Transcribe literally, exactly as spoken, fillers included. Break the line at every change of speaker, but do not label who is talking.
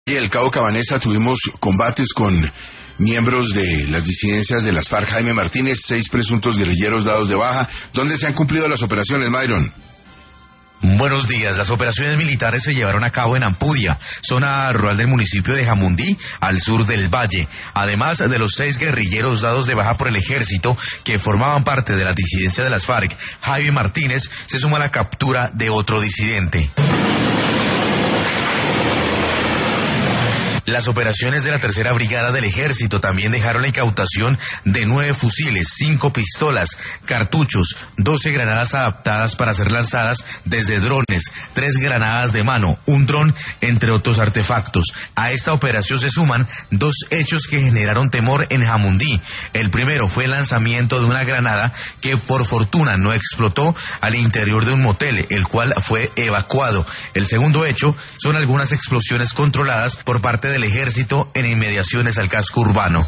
Y el Cabo Cabanesa tuvimos combates con miembros de las disidencias de las FARC. Jaime Martínez, seis presuntos guerrilleros dados de baja. ¿Dónde se han cumplido las operaciones, Myron?
Buenos días. Las operaciones militares se llevaron a cabo en Ampudia, zona rural del municipio de Jamundí, al sur del valle. Además de los seis guerrilleros dados de baja por el ejército que formaban parte de la disidencia de las FARC, Jaime Martínez se suma a la captura de otro disidente. Las operaciones de la tercera brigada del ejército también dejaron la incautación de nueve fusiles, cinco pistolas, cartuchos, doce granadas adaptadas para ser lanzadas desde drones, tres granadas de mano, un dron, entre otros artefactos. A esta operación se suman dos hechos que generaron temor en Jamundí. El primero fue el lanzamiento de una granada que por fortuna no explotó al interior de un motel, el cual fue evacuado. El segundo hecho son algunas explosiones controladas por parte del ejército en inmediaciones al casco urbano.